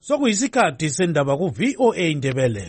Sokuyisikhathi sendaba ku VOA Indebele.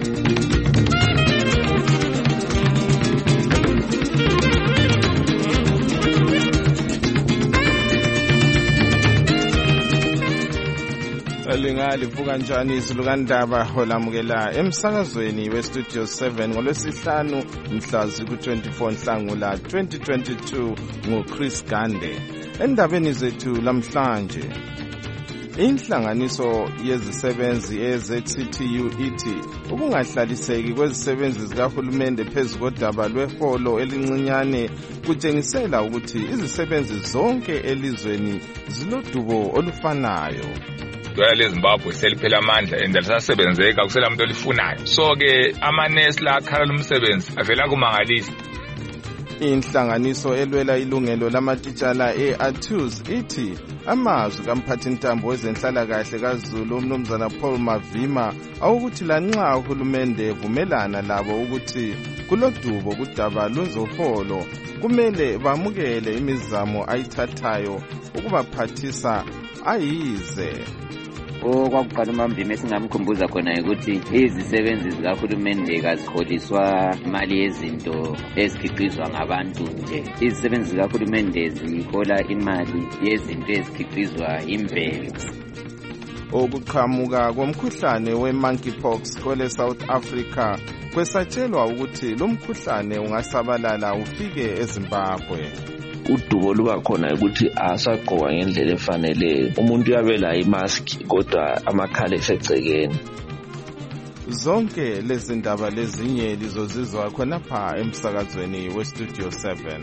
Lingalivuka kanjani isilukandaba holamukela emsakazweni westudio 7 ngolwesihlanu mhla ziku-24 Nhlangula 2022 nguChris Gande. Endabeni zethu lamhlanje, inhlanganiso yezisebenzi eZCTU ithi ukungahlaliseki kwezisebenzi zikahulumende phezu kodaba lweholo elincinyane kutshengisela ukuthi izisebenzi zonke elizweni zilodubo olufanayo. Idollar leZimbabwe seliphela amandla and alisasebenzeka kusela umuntu olifunayo. So ke amanesi la akhala umsebenzi avela kumangalisa. Inhlanganiso elwela ilungelo lamatitshala eATUS ithi amazwi kamphathintambo wezenhlalakahle kaZulu umnumzana Paul Mavima awukuthi lanxa uhulumende evumelana labo ukuthi kulodubo kudaba lwezoholo kumele bamukele imizamo ayithathayo ukubaphathisa ayize. Okwakuqala uMavima esingamkhumbuza khona ukuthi izisebenzi zikahulumende kaziholiswa imali yezinto ezikhiqizwa ngabantu nje. Izisebenzi zikahulumende zihola imali yezinto ezikhiqizwa imvelo. Ukuqhamuka komkhuhlane we-monkeypox kwele South Africa kwesatshelwa ukuthi lo mkhuhlane ungasabalala ufike eZimbabwe. Udubo luba khona ukuthi asagqoka ngendlela efanele, umuntu uyabela imask kodwa amakhala esegcekeni. Zonke lezi ndaba lezinye lizozizwa khonapha emsakazweni westudio 7.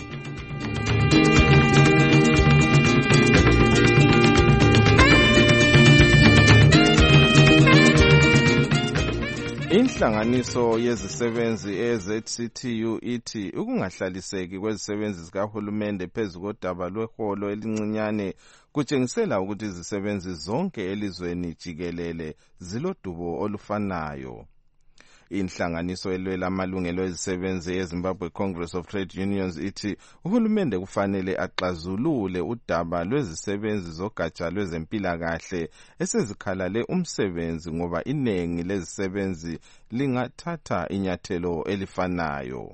Inhlanganiso yezisebenzi eZCTU ithi ukungahlaliseki kwezisebenzi zikahulumende phezu kodaba lweholo elincinyane kutshengisela ukuthi izisebenzi zonke elizweni jikelele zilodubo olufanayo. Inhlanganiso elwela amalungelo ezisebenzi eZimbabwe Congress of Trade Unions ithi uhulumende kufanele axazulule udaba lwezisebenzi zogatsha lwezempilakahle esezikhalale umsebenzi ngoba iningi lezisebenzi lingathatha inyathelo elifanayo.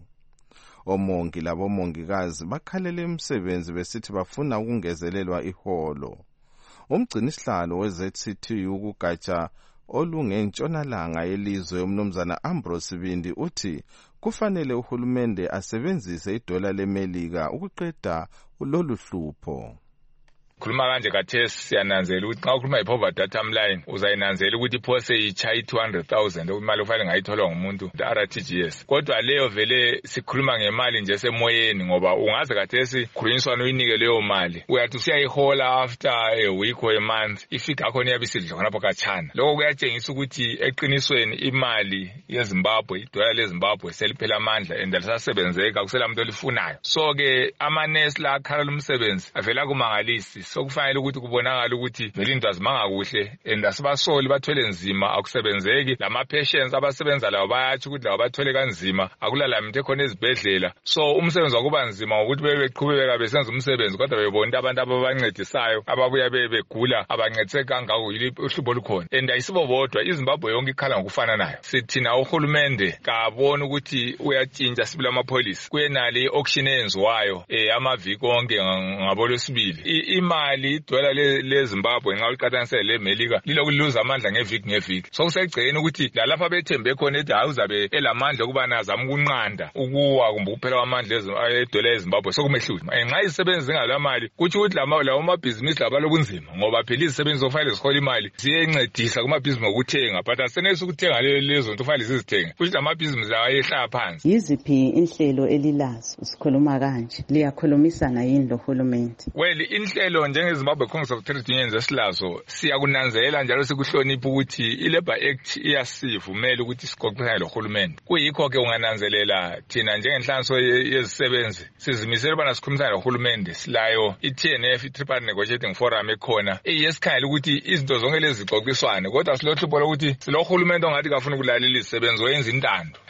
Omongi labomongikazi bakhalele umsebenzi besithi bafuna ukungezelelwa iholo. Umgcinisihlalo weZCTU ukugatsha olungentshonalanga yelizwe umnumzana Ambrose Bindi uthi kufanele uhulumende asebenzise idola leMelika ukuqeda lolu hlupho. Khuluma kanje kathesi siyananzela ukuthi xa ukhuluma ipoverty data line uzayinanzela ukuthi iphose ichayi 200,000 okumali kufanele ngayithola ngumuntu RTGS. Kodwa leyo vele sikhuluma ngemali nje semoyeni ngoba ungaze kathesi khulunyiswana uyinike leyo mali uyathi usiyayihola after a week or a month ifika yakho iyabe isidla khonapho kachana. Lokho kuyatshengisa ukuthi eqinisweni imali yeZimbabwe idollar leZimbabwe seliphela amandla and alisasebenzeka kusela umuntu olifunayo. So ke amanesi la akhala umsebenzi avela kumangalisi. So kufanele ukuthi kubonakala ukuthi vele into azimanga kuhle and asibasoli bathwele nzima akusebenzeki. Lama patients abasebenza lawo bayathi ukuthi lawo bathwele kanzima akulala muntu ekhona ezibhedlela. So umsebenzi wakuba nzima ukuthi bebeqhubeka besenza umsebenzi kodwa bebona abantu ababancedisayo ababuya begula abancedise kangako uhlupho olukhona. And ayisibo bodwa iZimbabwe yonke ikhala ngokufana nayo. Sithina uhulumende kabona ukuthi uyatshintsha sibila amapolice kuyenali auction enziwayo amaviki onke ngabolosibili. Imali idollar leZimbabwe nxa uliqhathanisela leMelika lilokuluza amandla ngeviki. So kusegceni ukuthi lalapha bethembe khona ethi hayi uzabe elamandla ukuba nazama ukunqanda ukuwa kumbe ukuphela amandla edollar leZimbabwe sokumehlula. Nxa izisebenzi zingala mali kuthi ukuthi lawo mabhizinisi labalobunzima ngoba phela izisebenzi zofanele zihola imali ziyencedisa kumabhizinisi ngokuthenga but asenelisa ukuthenga lezo nto ufanele zizithenga. Kuthi lamabhizinisi lawo ayehlala phansi. Yiziphi inhlelo elilazo sikhuluma kanje liyakhulumisana yini lohulumende? Well inhlelo njengeZimbabwe Congress of Trade Unions esilazo siyakunanzela njalo sikuhlonipha ukuthi iLabor Act iyasivumela ukuthi sixoxisane lohulumende. Kuyikho ke ungananzelela thina njengenhlanganiso yezisebenzi sizimisela ubana sikhulumisane lohulumende silayo iTNF i-Tripartite Negotiating Forum ekhona eyesikhangela ukuthi izinto zonke lezi zixoxiswane kodwa silohlupho lokuthi silohulumende ongathi kafuna ukulalela izisebenzi oyenza intando.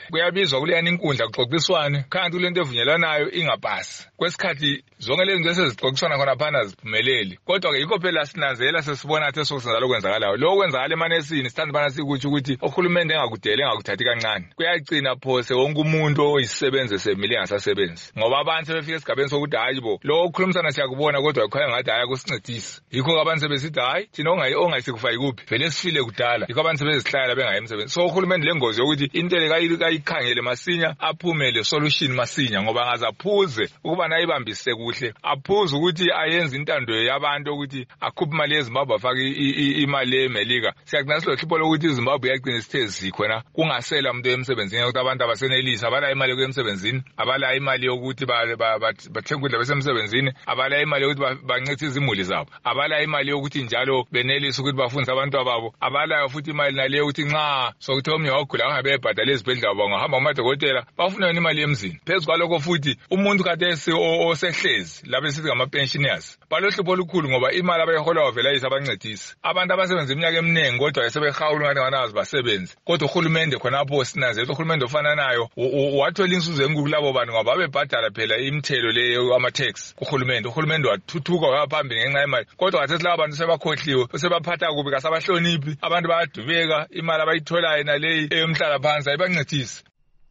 kuyabizwa kuleyani inkundla kuxoxiswane kanti kulento evunyelwanayo ingapasi kwesikhathi zonke lezi zinto esezixoxiswana khona phana ziphumeleli kodwa ke yikho phela sinanzela sesibona athi sokusenza lokwenzakalayo lo kwenzakala emanesini sithanda phana sikuthi ukuthi uhulumende engakudele engakuthathi kancane kuyagcina phose wonke umuntu oyisebenze semile engasasebenzi ngoba abantu sebefika esigabeni sokuthi hayi bo lo okhulumisana siyakubona kodwa ukhaya ngathi hayi akusincedisi yikho abantu sebesithi hayi thina ongayisikufaki kuphi vele sifile kudala yikho abantu sebezihlayela bengayi emsebenzi so uhulumende lengozi yokuthi intele kayikhangele masinya aphumele solution masinya ngoba ngazaphuze ukuba nayibambise kuhle aphuze ukuthi ayenze intando yabantu ukuthi akhuphe imali yeZimbabwe afake imali eMelika siyagcina silohlupho lokuthi iZimbabwe yagcina isithe zikhona kungasela umuntu emsebenzini ukuthi abantu abasenelisi abala imali yokusemsebenzini abala imali yokuthi bathenga ukudla besemsebenzini abala imali yokuthi bancithe izimuli zabo abala imali yokuthi njalo benelisi ukuthi bafundise abantu ababo abalayo futhi imali naleyo ukuthi nxa sokuthi omnye wagula angabe ebhadala ezibhedlela bangahamba kumadokotela bafuna imali emzini phezu kwalokho futhi umuntu khathesi osehlezi labe sithi ngama-pensioners balohlupho olukhulu ngoba imali abayihola wavela yisabancedisi abantu abasebenza iminyaka eminingi kodwa sebehawula ngathi nganazi basebenzi kodwa uhulumende khonapho sinanzela uhulumende ofana nayo wathola inzuzo enkulu kulabo bantu ngoba babebhadala phela imithelo leyo ama-tax uhulumende wathuthuka waphambili ngenxa yemali kodwa khathesi laba bantu sebakhohliwe sebaphatha kubi kasabahloniphi abantu bayadubeka imali abayitholayo naleyi eyomhlala phansi ayibancedisi.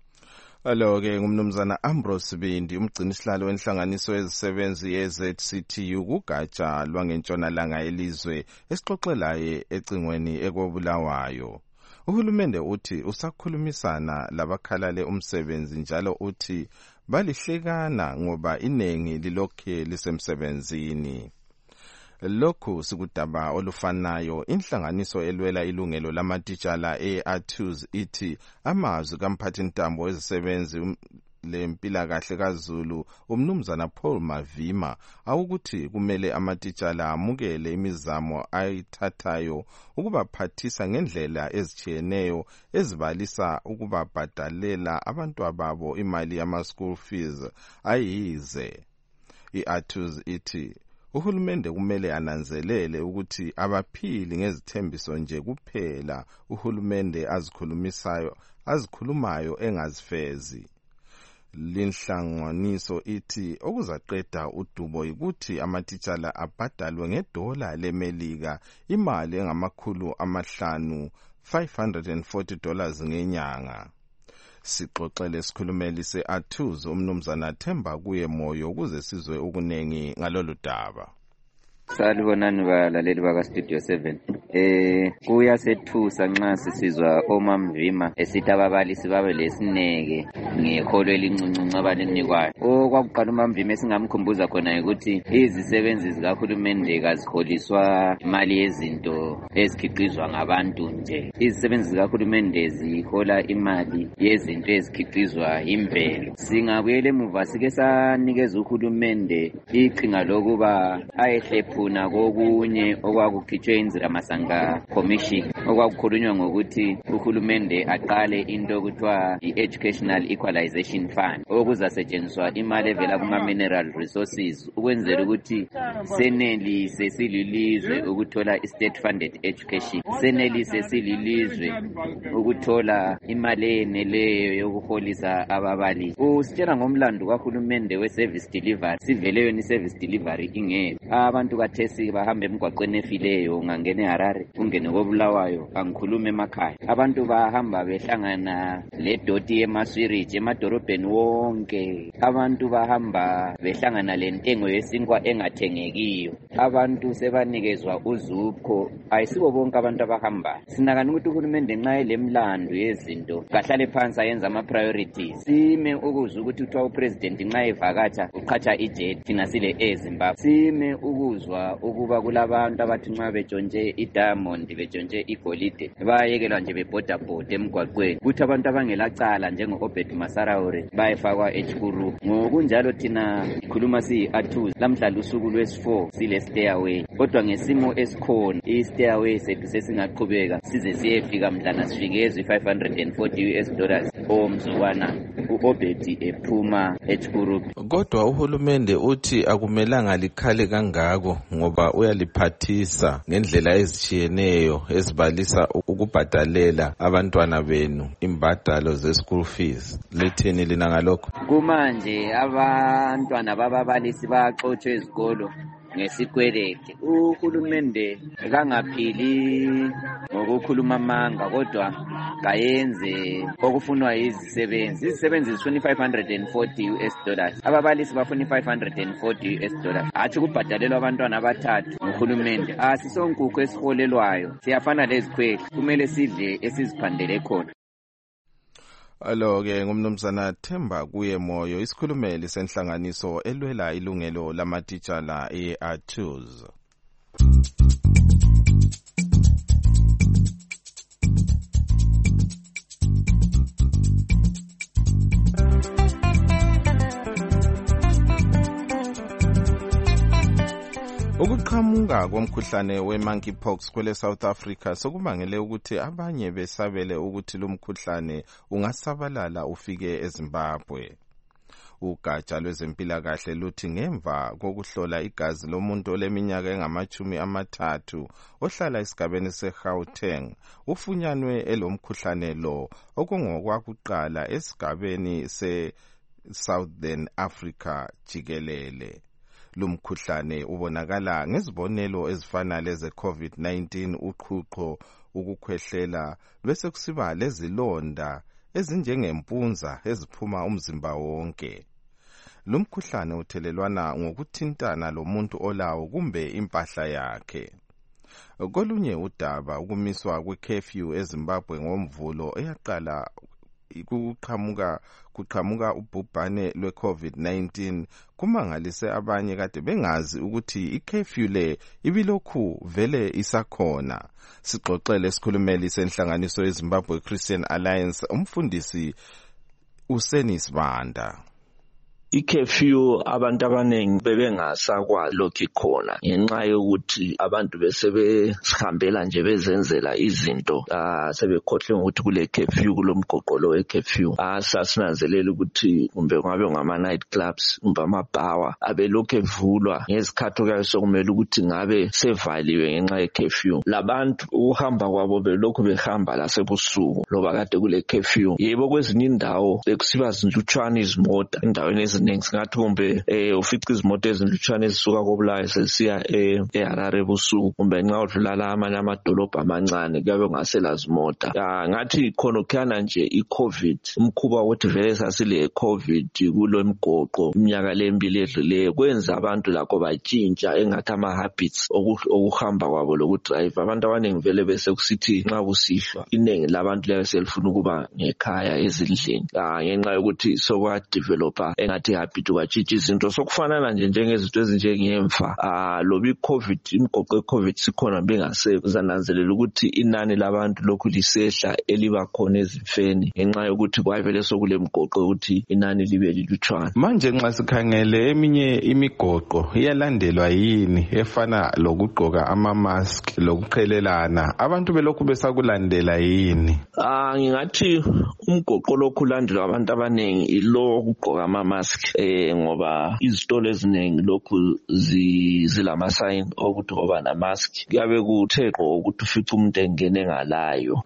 Alo-ke ngumnumzana Ambrose Bindi umgcinisihlalo wenhlanganiso yezisebenzi ye-ZCTU kugatsha lwangentshonalanga elizwe esixoxelayo ecingweni ekobulawayo. Uhulumende uthi usakhulumisana labakhalale umsebenzi njalo uthi balihlekana ngoba inengi lilokhe lisemsebenzini. Lokhu sikudaba olufanayo inhlanganiso elwela ilungelo lamatitshala e-ATUZ ithi amazwi kamphathintambo wezisebenzi lempilakahle kaZulu umnumzana Paul Mavima awukuthi kumele amatitshala amukele imizamo ayithathayo ukubaphathisa ngendlela ezitshiyeneyo ezibalisa ukubabhadalela abantwababo imali yama-school fees ayize. I-ATUZ ithi uhulumende kumele ananzelele ukuthi abaphili ngezithembiso nje kuphela uhulumende azikhulumayo engazifezi. Linhlanganiso ithi okuzaqeda udubo ukuthi amatitshala abhadalwe ngedola leMelika imali engamakhulu amahlanu $540 ngenyanga. Sixoxele sikhulumeli se-ATUZ umnumzana Themba kuye moyo ukuze sizwe ukunengi ngalolu daba. Salibonani balaleli baka Studio 7. Kuyasethusa nxa sisizwa oMamvima esithi ababalisi babe lesineke ngeholo elincuncuncu abalinikwayo. Okwakuqala uMamvima esingamkhumbuza khona ukuthi izisebenzi zikahulumende kaziholiswa imali yezinto ezikhiqizwa ngabantu nje. Izisebenzi zikahulumende zihola imali yezinto ezikhiqizwa imvelo. Singabuyela emuva sike sanikeza uhulumende iqhinga lokuba ayehlephuna kokunye okwakukhitshwe inziramasanga commission okwakukhulunywa ngokuthi uhulumende aqale into okuthiwa i-Educational Equalization Fund okuzasetshenziswa imali evela kuma-mineral resources ukwenzela ukuthi senelise sililizwe ukuthola i-state funded education, senelise sililizwe ukuthola imali eneleyo yokuholisa ababalisi. Usitshela ngomlando kahulumende we-service delivery, sivele yona i-service delivery ingekho. Abantu kathesi bahamba emgwaqweni efileyo ungangena eHarare ungene koBulawayo angikhulume emakhaya. Abantu bahamba behlangana ledoti yemaswiriji emadorobheni wonke. Abantu bahamba behlangana lentengo yesinkwa engathengekiyo. Abantu sebanikezwa uzupho. Ayisibo bonke abantu abahamba. Sinakani ukuthi uhulumende nxa elemlando yezinto kahlale phansi ayenza ama-priorities. Sime ukuzwa ukuthi uthiwa upresident nxa evakatsha uqhatsha ijet thina sile eZimbabwe. Sime ukuzwa ukuba kulabantu abathi nxa betshontshe idiamond betshontshe igolide bayekelwa nje bebhodabhoda emgwaqweni kuthi abantu abangelacala njengo-Obed Masaraure bayefakwa eChikuru. Ngokunjalo thina khuluma siyi-ATUZ lamhla lusuku lwesi-4 sile stairway kodwa ngesimo esikhona i-stairway sethu sesingaqhubeka size siyefika mhlana sifike ezwi $540 omzukwana u-Obedi ephuma eTshukurubi. Kodwa uhulumende uthi akumelanga likhale kangako ngoba uyaliphathisa ngendlela ezitshiyeneyo ezibalisa ukubhadalela abantwana benu imbadalo ze-school fees. Lithini lina ngalokho? Kumanje abantwana bababalisi baxotshwe ezikolo ngesikweleti. Uhulumende kangaphili ngokukhuluma amanga kodwa kayenze okufunwa izisebenzi zifuna $540. Ababalisi bafuna $540. Athi kubhadalelwa abantwana abathathu nguhulumende. Asisonkukho esiholelwayo, siyafana lezikhweli, kumele sidle esiziphandele khona. Alo-ke ngumnumzana Themba kuye Moyo, isikhulumeli senhlanganiso elwela ilungelo lamatitshala e-ATUZ. Ukuqhamuka komkhuhlane we-monkeypox kwele South Africa sokubangele ukuthi abanye besabele ukuthi lo mkhuhlane ungasabalala ufike eZimbabwe. Ugatsha lwezempilakahle luthi ngemva kokuhlola igazi lomuntu oleminyaka engama-30 ohlala esigabeni seGauteng ufunyanwe elomkhuhlane lo okungokwakuqala esigabeni se-Southern Africa jikelele. Lumkhuhlane ubonakala ngezibonelo ezifana leze COVID-19, uqhuqho, ukukhwehlela, bese kusiba lezilonda ezinjengempunza eziphuma umzimba wonke. Lumkhuhlane uthelelwana ngokuthintana lomuntu olawo kumbe impahla yakhe. Kolunye udaba, ukumiswa kwe-curfew eZimbabwe ngomvulo eyaqala kuqhamuka ubhubhane lwe-COVID-19 kumangalise abanye kade bengazi ukuthi i-curfew le ibilokhu vele isakhona. Sixoxele isikhulumeli senhlanganiso yeZimbabwe Christian Alliance umfundisi uSenisibanda. I-curfew abantu abaningi bebengasakwa lokho ikhona ngenxa yokuthi abantu besebehambela nje bezenzela izinto sebekhohle ukuthi kule curfew kulomgoqolo we-curfew. Sasinanzelela ukuthi kumbe ngabe ngama-night clubs kumbe amabawa abelokhu evulwa ngezikhathi okuyabe sokumele ukuthi ngabe sevaliwe ngenxa ye-curfew. Labantu ukuhamba kwabo belokhu behamba lasebusuku loba kade kule curfew. Yebo kwezinye indawo bekusiba zinlutshwana izimota endaweni singathi kumbe ufica izimoto ezinlutshwana ezisuka koBulawayo sesiya eHarare busuku kumbe nxa udlula amanye amadolobha amancane kuyabe ngasela zimota. Ngathi khonokhana nje i-COVID, umkhuba wokuthi vele sasile COVID kulo mgoqo iminyaka lemibili edluleyo kwenza abantu lakho batshintsha engathi ama-habits okuhamba kwabo lokudrive. Abantu abaningi vele bese kusithi nxa kusihlwa iningi labantu liyabe selifuna ukuba ngekhaya ezindlini ngenxa yokuthi sokwadevelopa engathi habit ukwatshitsha izinto sokufanana nje njengezinto ezinjengemfa. Loba i-COVID, imgoqo ye-COVID sikhona bengasezananzelela ukuthi inani labantu lokhu lisehla eliba khona ezifeni ngenxa yokuthi kwavele sokule mgoqo ukuthi inani libe lilutshwana. Manje nxa sikhangele eminye imigoqo iyalandelwa yini efana lokugqoka ama-mask lokuqhelelana, abantu belokhu besakulandela yini? Ngingathi umgoqo lokhu ulandelwa abantu abaningi ilo ukugqoka ama-mask ngoba izitolo eziningi lokhu zilama-sign okuthi ngoba na-mask kuyabe kuthexo ukuthi ufice umuntu engene ngalayo.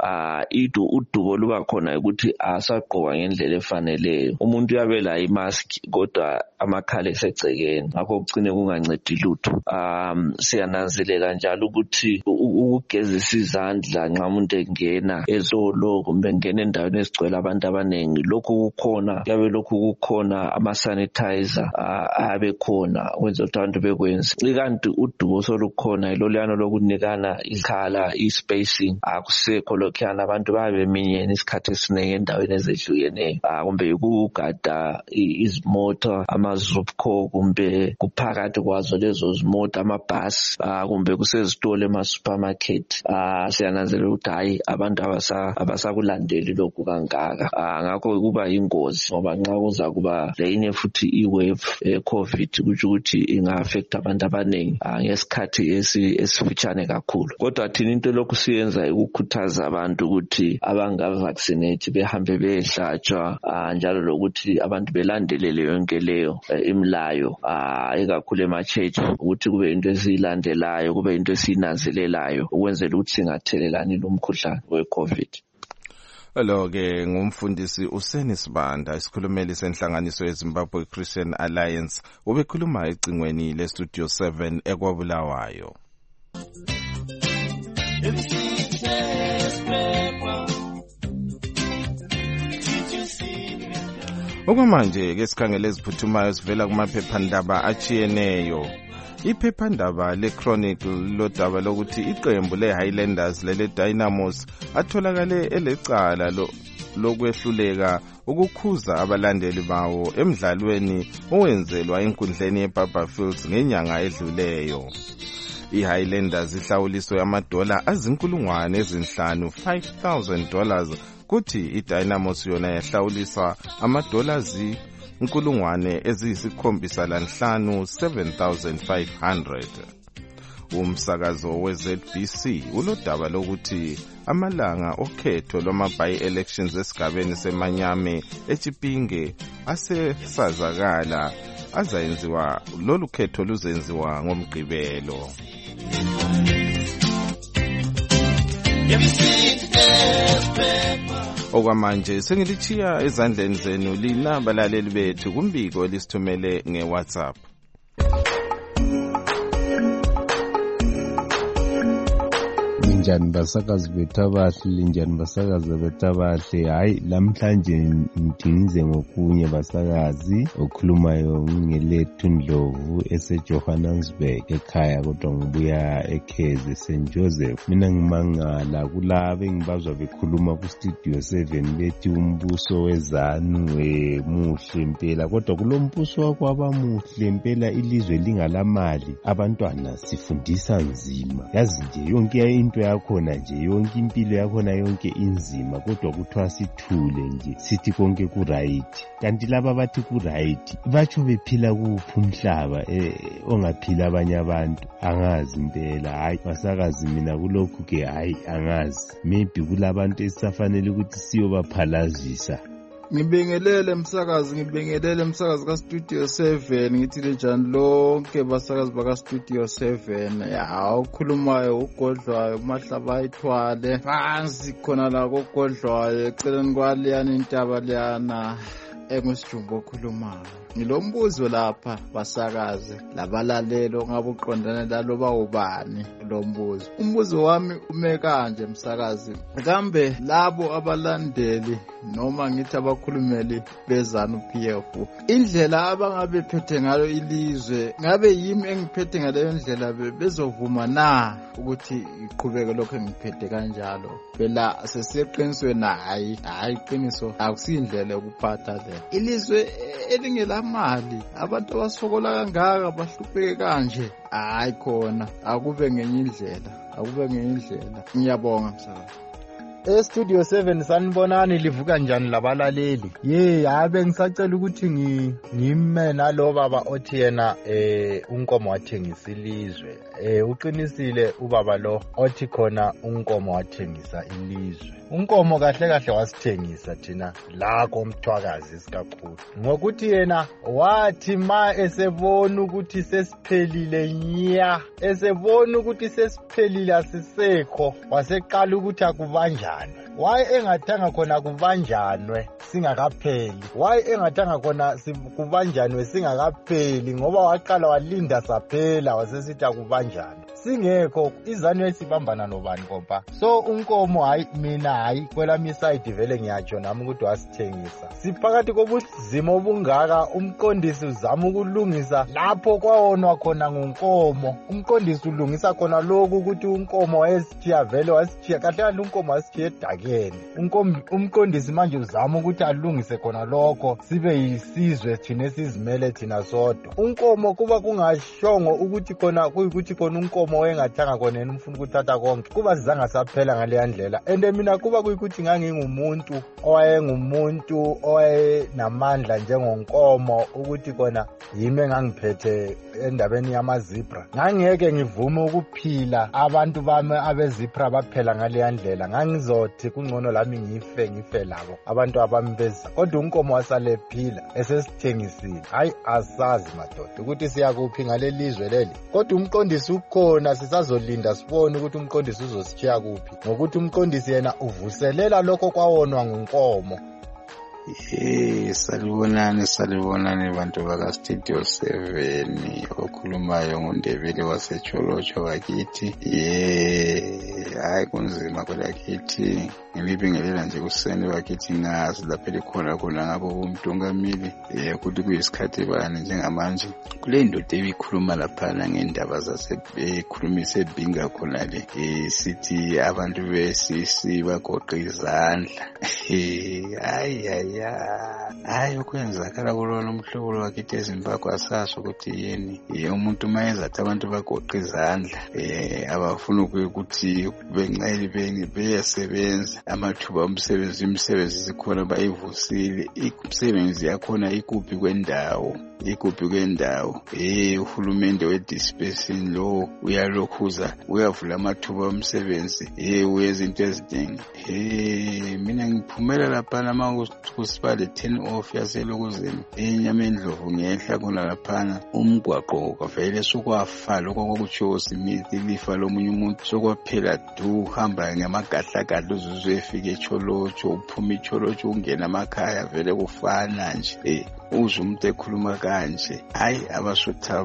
Udubo luba khona ukuthi asagqoka ngendlela efaneleyo. Umuntu uyabe la i-mask kodwa amakhala esegcekeni ngakho kucine kungancedi lutho. Siyananzelela njalo ukuthi ukugezisa izandla nxa umuntu engena ezolo kumbe engena endaweni ezigcwele abantu abaningi lokhu kukhona, kuyabe lokhu kukhona ama-sanitizer abe khona wenza ukuthi abantu bekwenze. Ikanti udubo solukhona iloluyana lokunikana izikhala, i-spacing akusekho lokhuyana. Abantu babe minyene isikhathi esiningi endaweni ezehlukeneyo kumbe ukugada izimota ama-Zupco kumbe kuphakathi kwazo lezo zimota amabhasi kumbe kusezitolo ema-supermarket. Siyananzelela ukuthi hayi abantu abasakulandeli lokhu kangaka ngakho kuba yingozi ngoba nxa kuza kuba leyinye kukhona futhi iwave COVID kuthi ukuthi inga-affect abantu abaningi ngesikhathi esifitshane kakhulu. Kodwa thina into lokhu siyenza ukukhuthaza abantu ukuthi abanga-vaccinate behambe beyehlatshwa njalo lokuthi abantu belandelele yonke leyo imilayo ikakhulu ema-church ukuthi kube into esiyilandelayo, kube into esiyinanzelelayo ukwenzela ukuthi singathelelani lo mkhuhlane we-COVID. Lo-ke ngumfundisi uSeni Sibanda, isikhulumeli senhlanganiso yeZimbabwe Christian Alliance, ubekhuluma ecingweni leStudio 7 eKwaBulawayo. Okwamanje ke sikhangele eziphuthumayo sivela kumaphephandaba achiyeneyo. Iphephandaba leChronicle lodaba lokuthi iqembu leHighlanders leleDynamos atholakale elecala lokwehluleka ukukhuza abalandeli bawo emidlalweni owenzelwa enkundleni yeBarberfields ngenyanga edluleyo. iHighlanders ihlawuliswe amadola azinkulungwane ezinhlanu $5,000 kuthi iDynamos yona yahlawuliswa amadola inkulungwane eziyisi-75 $7,500. Umsakazo weZBC ulodaba lokuthi amalanga okhetho lwama-by-elections esigabeni seManyame eChipinge asesazakala azayenziwa. Lolu khetho luzenziwa ngoMgqibelo. Okwamanje sengilichiya ezandleni zenu lina balaleli bethu kumbiko lisithumele ngeWhatsApp. Linjani basakazi bethu abahle, linjani basakazi bethu abahle. Hayi lamhlanje ngidinize ngokunye basakazi okhulumayo ngelethu Ndlovu eseJohannesburg ekhaya kodwa ngibuya eKhezi St Joseph. Mina ngimangala kulabo engibazwa bekhuluma ku Studio 7 bethi umbuso wezanu muhle impela, kodwa kulombuso wakwaba muhle impela, ilizwe lingalamali, abantwana sifundisa nzima. Yazi nje yonke into yakhona nje, yonke impilo yakhona yonke inzima, kodwa kuthiwa sithule nje sithi konke ku right. Kanti laba bathi ku right batsho bephila kuphi umhlaba ongaphila abanye abantu? Angazi impela. Hayi basakazi mina kulokhu ke hayi angazi, maybe kulabantu esisafanele ukuthi siyobaphalazisa. Ngibingelele msakazi ka Studio 7, ngithi linjani lonke basakazi baka Studio 7. Ya ukhulumayo ugodlwayo mahlaba ayithwale phansi khona la kogodlwayo eceleni kwaliyana intaba liyana engusijumbo okhulumayo. Ngilombuzo lapha basakazi labalalelo ngabe uqondane laloba ubani lo mbuzo. Umbuzo wami ume kanje msakazi, kambe labo abalandeli noma ngithi abakhulumeli bezanu PF indlela abangabe phethe ngayo ilizwe, ngabe yimi engiphethe ngaleyo ndlela bezovuma na ukuthi iqhubeke lokho engiphethe kanjalo? Phela sesiqinisweni hayi iqiniso akusindlela ukuphatha le ilizwe elingelamali, abantu abasokola kangaka bahlupheke kanje. Hayi khona akube ngenye indlela. Ngiyabonga msakazi. Studio 7 sanibonani, livuka njani labalaleli? Habe ngisacela ukuthi ngime nalo baba othi yena unkomo wathengisa ilizwe. Uqinisile ubaba lo othi khona unkomo wathengisa ilizwe. Unkomo kahle wasithengisa thina la komthwakazi isikakhulu, ngokuthi yena wathi ma esebona ukuthi sesiphelile nya, esebona ukuthi sesiphelile asisekho, waseqala ukuthi akubanjani. Why engathanga khona kubanjanwe singakapheli? Why engathanga khona kubanjanwe singakapheli? Ngoba waqala walinda saphela wasesithi akubanjani. Singekho izanu esibambana nobani kompa. So unkomo mina kwelami side vele ngiyatsho nami ukuthi wasithengisa. Siphakathi kobuzima obungaka, umqondisi uzama ukulungisa lapho kwawonwa khona ngonkomo. Umqondisi ulungisa khona lokhu ukuthi unkomo wesithiya vele wasithiya kahle unkomo wasithiya edaki esivukeni. Umqondisi manje uzama ukuthi alungise khona lokho sibe yisizwe thina esizimele thina sodwa. Unkomo kuba kungashongo ukuthi khona kuyikuthi khona unkomo wengathanga khona yena umfuna ukuthatha konke kuba sizanga saphela ngale ndlela. And mina kuba kuyikuthi ngangingumuntu owayenamandla njengonkomo ukuthi khona yimi engangiphethe endabeni yamazibra. Ngangeke ngivume ukuphila abantu bami abezibra baphela ngale ndlela. Ngangizothi kungcono lami ngife labo abantu abami bezi. Kodwa unkomo wasale phila esesithengisile. Hayi asazi madoda ukuthi siya kuphi ngale lizwe leli. Kodwa umqondisi ukhona sisazolinda sibone ukuthi umqondisi uzosichiya kuphi. Ngokuthi umqondisi yena uvuselela lokho kwawonwa ngunkomo. Salibonani bantu baka Studio 7 okhulumayo nguNdebele waseCholocho bakithi. Hayi kunzima kwelakithi. Ngibingelela nje kusene bakithi ngazi lapha likhona ngabo umntungamili ukuthi kuyisikhathi bani njengamanje kule ndoda ebikhuluma lapha ngendaba ekhulumise ebhinga khona le sithi abantu besisi bagoqa izandla. Hayi ukwenzakala kulona umhlobo wakithi eZimbabwe asazi ukuthi yini umuntu mayeza athi abantu bagoqa izandla abafuna ukuthi benqele beyasebenza amathuba imisebenzi zikhona bayivusile imisebenzi yakhona ikuphi kwendawo uhulumende wedispersing lo uyalokhuza uyavula amathuba omsebenzi uyezinto eziningi mina ngiphumela lapha kusibale 10 off yaselokuzeni enyama endlovu ngehla khona lapha umgwaqo kwavele sokwafa lokho kokutsho simithi lifa lomunye umuntu sokwaphela uhamba ngamagahlagadla uzuzefika eCholocho uphuma eCholocho ungena emakhaya vele kufana nje uzwe umuntu ekhuluma kanje. Hayi abasutha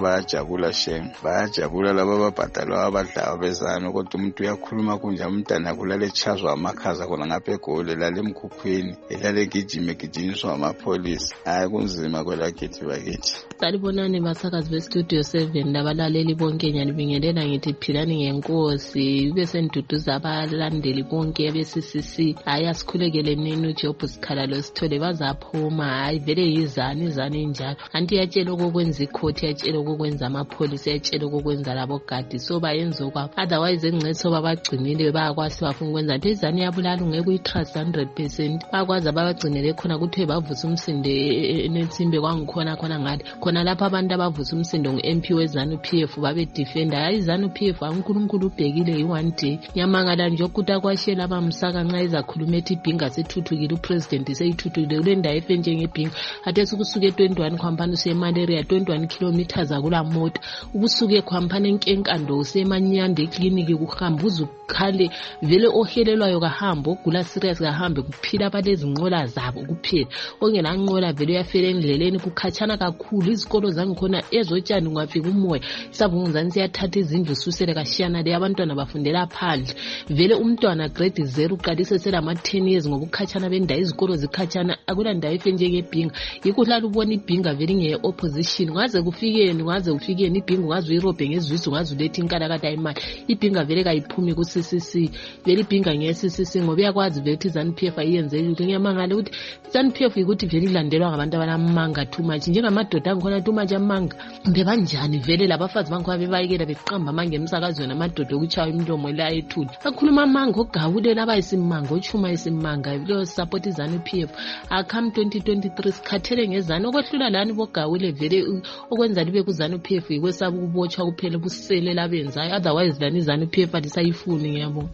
bayajabula laba ababhadalwa abadlayo bezana kodwa umuntu uyakhuluma kunja umntana kulale echazwa amakhaza khona ngapha eGoli lale emkhukhweni elale gijinyiswa amapholisa. Hayi kunzima kwelakithi bakithi. Salibonani basakazi beStudio 7 labalaleli bonke nyanibingelela ngithi philani ngenkosi bese nduduza abalandeli bonke beCCC. Hayi asikhulekele nini uJob Sikhalalo sithole bazaphuma. Hayi vele yizani njalo anti yatshela ukwenza icourt yatshela ukwenza amapholisa yatshela ukwenza labo gadi so bayenza kwabo otherwise engcetho babagcinile bayakwazi bafuna ukwenza into izani yabulala ungeke uyitrust 100% bakwazi abagcinele khona ukuthi bavusa umsinde netsimbe kwangikhona khona ngathi khona lapha abantu abavusa umsindo ngu-MP wezanu PF babe defender hayi izanu PF uNkulunkulu ubhekile yi1 day nyamangala nje ukuthi akwashela abamsaka nxa izakhuluma ethi ibhinga sethuthukile upresident seyithuthukile kule ndawo efenje ngebhinga athe suke 21 khwampani usemalaria 21 kilometers akula moto ubusuke khwampani enkenkando usemanyande ekliniki kuhamba uzukhale vele ohelelwayo kahamba ogula serious kahambe kuphila abalezi nqola zabo kuphela ongela nqola vele uyafela endleleni kukhatshana kakhulu izikolo zangikhona ezotshani ngwafika umoya isavunguzani siyathatha izindlu susele kashiyana le abantwana bafundela phandle vele umntwana grade 0 uqalise selama 10 years ngokukhatshana bendawo izikolo zikhatshana akula ndawo efenje ngebhinga yikuhlala ubona ibhinga vele nge opposition ngaze kufikeni ibhinga ngaze uyirobhe ngezwiso ngaze ulethe inkalakata imali ibhinga vele kayiphumi ku CCC vele ibhinga nge CCC ngoba yakwazi vele ukuthi ZANU-PF ayenze ukuthi ngiyamangala ukuthi ZANU-PF ukuthi vele ilandelwa ngabantu abanamanga too much njengamadoda angikhona too much amanga bebanjani vele labafazi bangikhona bebayekela beqamba amanga emsakazweni amadoda okuchaya imilomo la ethuli akhuluma amanga ogawulela abayisimanga ochuma isimanga vele support ZANU-PF akam 2023 sikhathele ngezani okwehlula lani bogawule vele okwenza libe ku ZANU-PF ikwesaba ukubotshwa kuphela buselela abenzayo otherwise lani ZANU-PF alisayifuni ngiyabonga.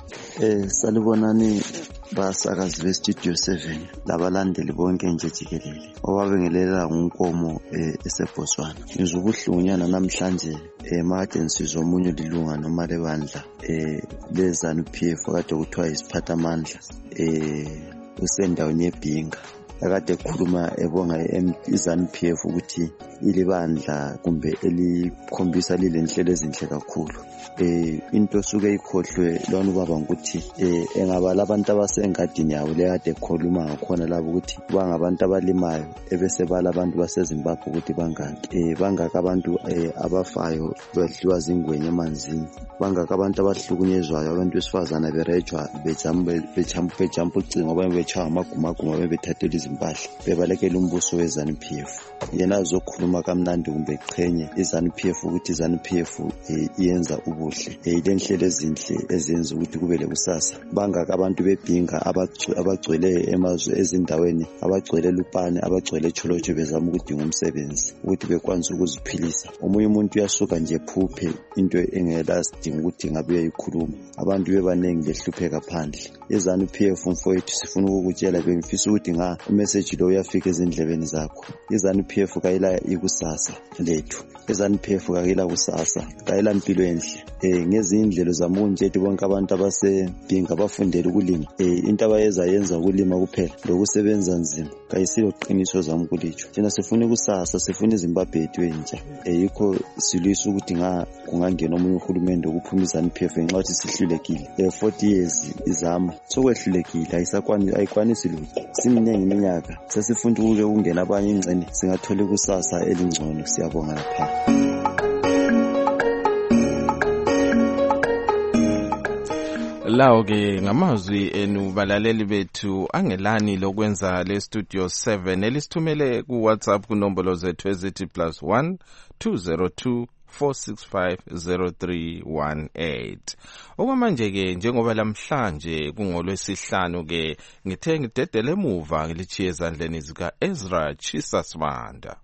Salibonani basakazi beStudio 7 labalandeli bonke nje jikelele owabengelela ngunkomo eseBotswana ngizubuhlungunyana namhlanje made nsizwa omunye lilunga noma lebandla leZANU-PF kade kuthiwa isiphathamandla usendaweni yebhinga akade khuluma ebonga iZANU-PF ukuthi ilibandla kumbe elikhombisa lilenhlelo ezinhle kakhulu into suke ikhohlwe lona ubaba ukuthi engabala abantu abasengadini yawo lekade ekhuluma ngakhona labo ukuthi bangabantu abalimayo ebese bala abantu baseZimbabwe ukuthi bangaka abantu abafayo bedliwa zingwenye emanzini, bangaka abantu abahlukunyezwayo, abantu besifazana berejwa bejampa ucingo abanye betshaya amagumaguma bebethathela izimpahla bebalekela umbuso we-ZANU-PF. Yena azokhuluma kamnandi kumbe qhenye i-ZANU-PF ukuthi i-ZANU-PF iyenza ubuhle, ile nhlelo ezinhle ezenza ukuthi kube lekusasa. Bangaka abantu bebhinga abagcwele emazwe ezindaweni, abagcwele Lupane, abagcwele Cholocho bezama ukudinga umsebenzi ukuthi bekwanise ukuziphilisa. Omunye umuntu uyasuka nje phuphe into engela sidinga ukuthi ngabe uyayikhuluma, abantu bebanengi behlupheka phandle. I-ZANU-PF mfowethu sifuna ukukutshela bengifisa ukuthi umessage lo uyafika ezindlebeni zakho. I-ZANU-PF kayila ikusasa lethu, i-ZANU-PF kayila kusasa, kayila mpilo enhle. Ngezindlela zamunjeti bonke abantu abasebhinga bafundela ukulima, into abayenza ukulima kuphela lokusebenza nzima kayisilo qiniso zami kulitsho. Thina sifuna ikusasa, sifuna iZimbabwe yethu entsha. Yikho silwisa ukuthi kungangena omunye uhulumende ukuphuma i-ZANU-PF ngenxa yokuthi sihlulekile. 40 years izama sokwehlulekile, ayikwanisi lutho, simningi iminyaka, sesifunda ukungena abanye ingcene singathola ikusasa elingcono. Siyabonga lapha. Lawo ke ngamazwi enu balaleli bethu angelani lokwenza le Studio 7 elisithumele ku WhatsApp kunombolo zethu ezithi +1 202 4650318. Okwamanje ke njengoba lamhlanje kungolwesihlanu ke ngithe ngidedele emuva ngilichiye ezandleni zika Ezra Chisasmanda.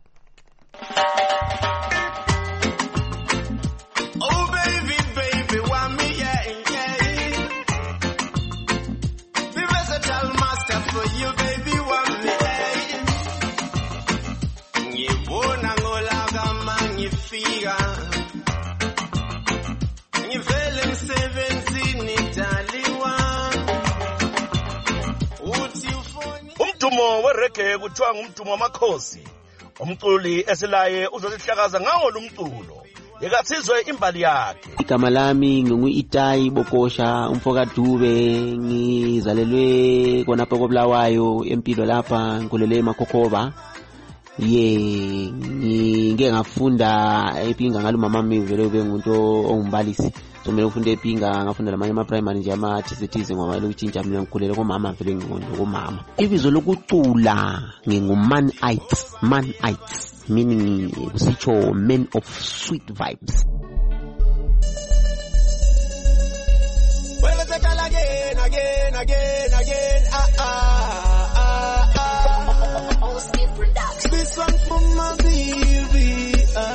Umdumo werege kuthiwa ngumdumo wamakhosi. Umculi esilaye uzosihlakaza ngawo lo mculo. Yekathizwe imbali yakhe. Igama lami ngingu-Itayi Bokosha, umfokadube, ngizalelwe khonapha koBulawayo empilo lapha, ngikhulele eMakhokhoba. Ngike ngafunda ePinga ngalo mama wami vele ube ngumuntu ongumbalisi. So mina ngifunda ePinga, ngafunda lamanye ama-primary nje ama-TCTs ngoba lokutshintsha mina ngikhulele komama vele ngomama. Ibizo lokucula ngingu-Man-ites, meaning kusitsho men of sweet vibes. Well, let's tell again. This one for my baby,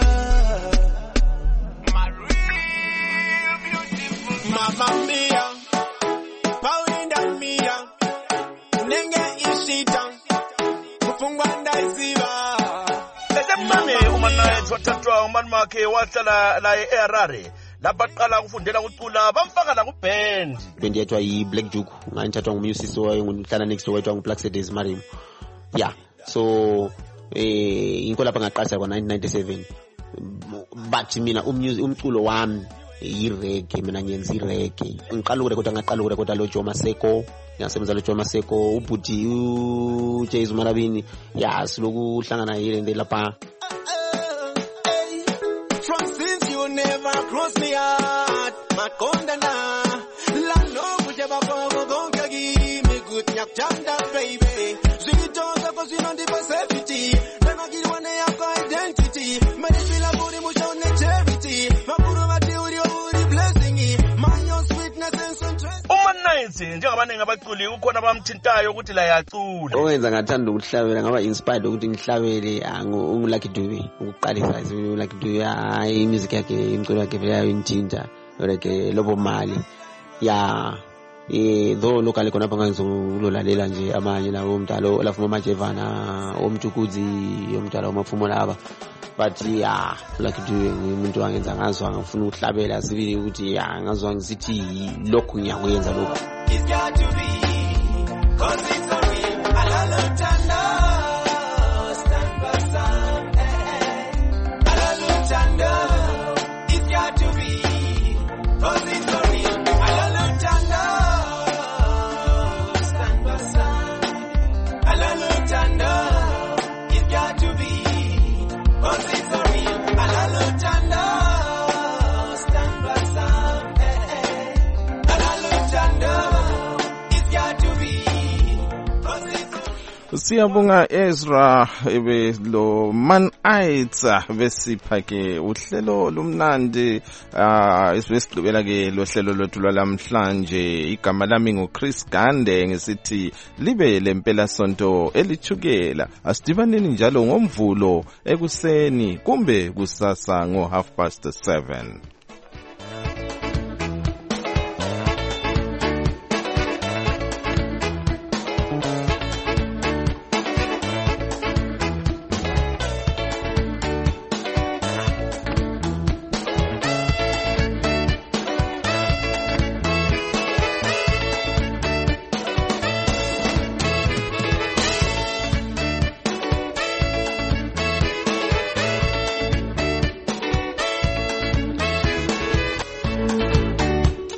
my real beautiful Mamma Mia, Paulinda Mia, Nenge Ishita, Mufungwanda Isiva. Lesemane umanaye wathatwa umanwakhe wahlala la eHarare. Lapha qala ukufundela ukucula bamfaka la kuband. Band yethu ayi Black Juke, nganthathwa ngumusisi wayo ngihlala next door wethu Black Saturdays Marimo. Yeah. So inko lapha ngaqasha kwa 1997. But mina umculo wami ireggae, mina ngenza ireggae. Ngiqala ukurekhoda lo Joe Maseko, ngasebenza lo Joe Maseko, ubhuti uJay Zumarabini. Yeah, siloku hlangana yile lapha. From since you never cross me heart, Makonda na la no kujeba kwa gonga give me good nyak chanda baby. Zitoka kwa sino ndi safety, na kiwane yako identity. Manipula body mushone charity, mapuro mati uri blessing, man your sweetness and sunshine. Umanayithi njengabanenge abaculi ukhona bamthintayo ukuthi la yacula. Owenza ngathanda ukuhlabela ngaba inspired ukuthi ngihlabele uLucky Dube ukuqalisa uLucky Dube music yakhe imculo yakhe vele inthinta like lobo mali ya though lokale khona lapha ngizololalela nje amanye lawo umdalo lafu Majevana omtukudzi yomdalo wamafumo laba but ya Lucky Dube umuntu wangenza ngazwa ngifuna ukuhlabela sibili ukuthi ya ngazwa ngisithi lokhu ngiyakwenza lokhu. It's got to be, 'cause it's a real Alalutanda, stand by stand, Alalutanda, it's got to be, Siyabonga Ezra lo Man Aitsa besipha ke uhlelo lumnandi esisigqibela ke lo hlelo lwethu lwalamhlanje. Igama lami nguChris Gande ngesithi libe lempela sonto elithukela. Asidibaneni njalo ngoMvulo ekuseni kumbe kusasa ngo 7:30.